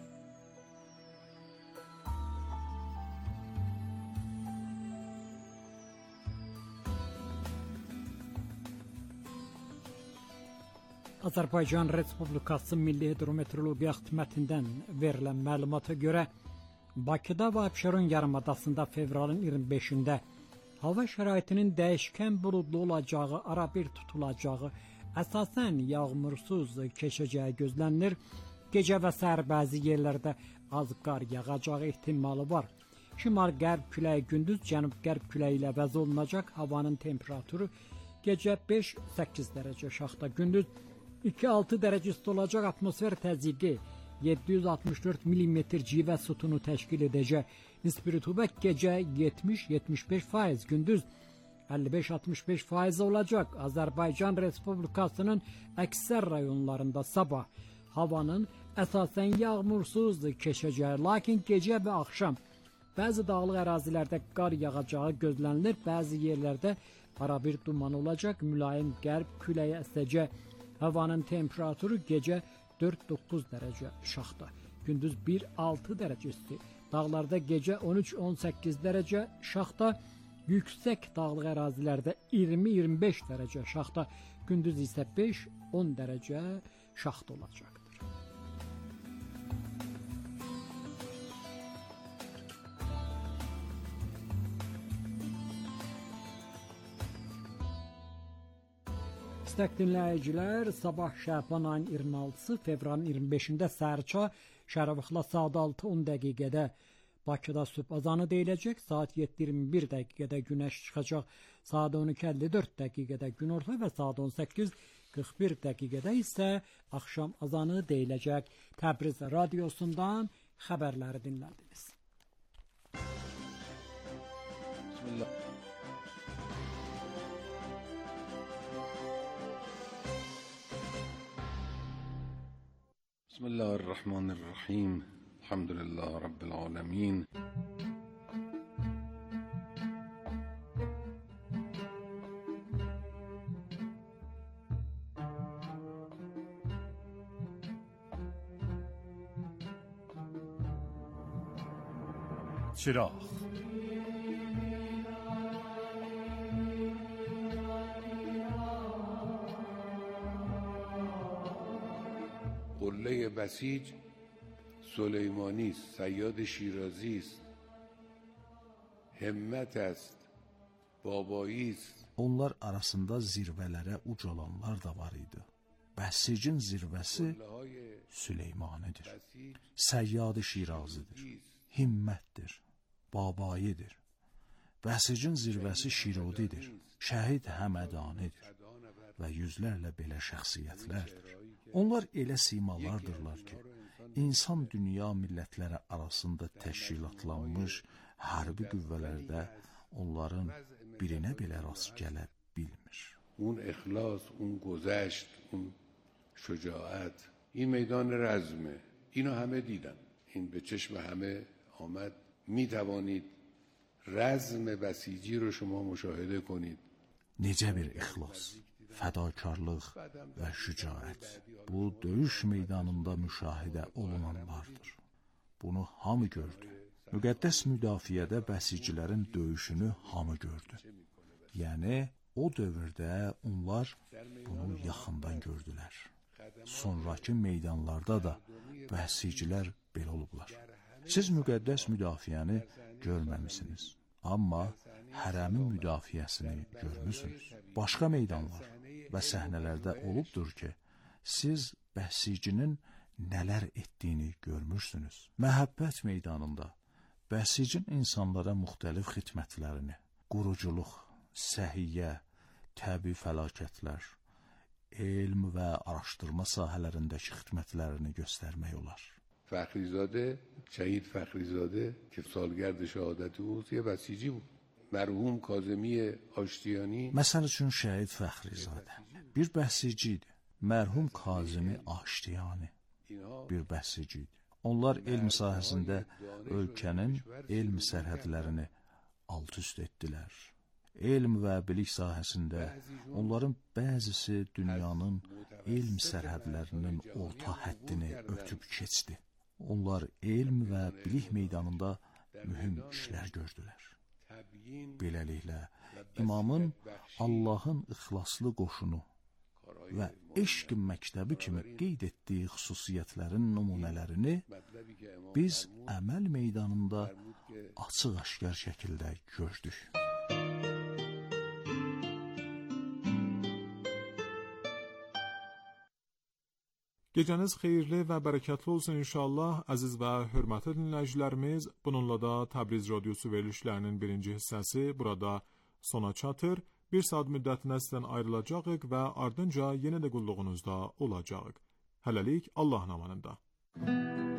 Azərbaycan Respublikası Milli Hidrometeorologiya Xidmətindən verilən məlumata görə Bakıda və Abşeron yarımadasında fevralın iyirmi beşində hava şəraitinin dəyişkən buludlu olacağı, arabir tutulacağı, əsasən yağmursuz keçəcəyi gözlənilir. Gecə və səhər bəzi yerlərdə az qar yağacağı ehtimalı var. Şimal-qərb küləyi gündüz cənub-qərb küləyi ilə əvəz olunacaq. Havanın temperaturu gecə beş səkkiz dərəcə şaxta, gündüz iki altı dərəcə isti olacaq. Atmosfer təzyiqi yeddi yüz altmış dörd millimetr civə sütunu təşkil edəcək. Nisbi rütubət gecə yetmiş yetmiş beş faiz, gündüz əlli beş altmış beş faiz olacaq. Azərbaycan Respublikasının əksər rayonlarında sabah havanın əsasən yağmursuz keçəcəyi, lakin gecə və axşam bəzi dağlıq ərazilərdə qar yağacağı gözlənilir. Bəzi yerlərdə arabir duman olacaq, mülayim qərb küləyi əsəcək. Havanın temperaturu gecə dörd doqquz dərəcə şaxta, gündüz bir altı dərəcə isti. Dağlarda gecə on üç on səkkiz dərəcə şaxta, yüksək dağlıq ərazilərdə iyirmi iyirmi beş dərəcə şaxta, gündüz isə beş on dərəcə şaxta olacaqdır. İstək dinləyicilər, sabah Şaban ayının iyirmi altısı, fevralın iyirmi beşində səhərçə şərəfıqla saat altı on dəqiqədə Bakıda sübh azanı deyiləcək, saat yeddi iyirmi bir dəqiqədə günəş çıxacaq, saat on iki əlli dörd dəqiqədə günorta və saat on səkkiz qırx bir dəqiqədə isə axşam azanı deyiləcək. Təbriz radiosundan xəbərləri dinlədiniz. Bismillah. بسم الله الرحمن الرحيم الحمد لله رب العالمين چراغ قله بسیج سلیمانی است، صیاد شیرازی است، همت است، بابایی است. Onlar arasında zirvələrə ucalanlar da var idi. Bəsicin zirvəsi Süleymanidir. Səyyad-ı Şirazidir. Himmətdir. Babayidir. Bəsicin zirvəsi Şirudidir. Şəhid Həmədanidir. Və yüzlərlə belə şəxsiyyətlərdir. Onlar elə simalardırlar ki, insan dünya millətləri arasında təşkilatlanmış hərbi qüvvələrdə onların birinə belə rast gələ bilmir. اون اخلاص، اون گذشت، اون شجاعت، این میدان رزمه. اینو همه دیدن. این به چشم همه آمد. می توانید رزم بسیجی رو شما مشاهده کنید. Necə bir ixlas, fədakarlıq və şücaət bu döyüş meydanında müşahidə olunanlardır. Bunu hamı gördü. Müqəddəs müdafiədə bəsicilərin döyüşünü hamı gördü. Yəni, o dövrdə onlar bunu yaxından gördülər. Sonraki meydanlarda da bəsicilər belə olublar. Siz müqəddəs müdafiəni görməmisiniz, amma hərəmin müdafiəsini görmüsünüz. Başqa meydanlar və səhnələrdə olubdur ki, siz bəsicinin nələr etdiyini görmürsünüz. Məhəbbət meydanında bəsicin insanlara müxtəlif xidmətlərini, quruculuq, səhiyyə, təbii fəlakətlər, elm və araşdırma sahələrindəki xidmətlərini göstərmək olar. فخریزاده شهید فخریزاده که سالگرد شهادت او یه بسیجی بود. مرحوم کاظمی آشتیانی Məsəl üçün şəhid Fəxrizadə bir bəhsici idi. Mərhum Kazimi Aştiyani bir bəhsici idi. Onlar elm sahəsində ölkənin elm sərhədlərini alt-üst etdilər. Elm və bilik sahəsində onların bəzisi dünyanın elm sərhədlərinin orta həddini ötüb keçdi. Onlar elm və bilik meydanında mühüm işlər gördülər. Beləliklə, imamın Allahın ixlaslı qoşunu və eşq məktəbi kimi qeyd etdiyi xüsusiyyətlərin nümunələrini biz əməl meydanında açıq-aşkar şəkildə gördük. Gecəniz xeyirli və bərəkətli olsun inşallah, əziz və hörmətli dinləyicilərimiz. Bununla da Təbriz Radiosu verilişlərinin birinci hissəsi burada sona çatır. Bir saat müddətinə sizdən ayrılacağıq və ardınca yenə də qulluğunuzda olacağıq. Hələlik Allahın amanında.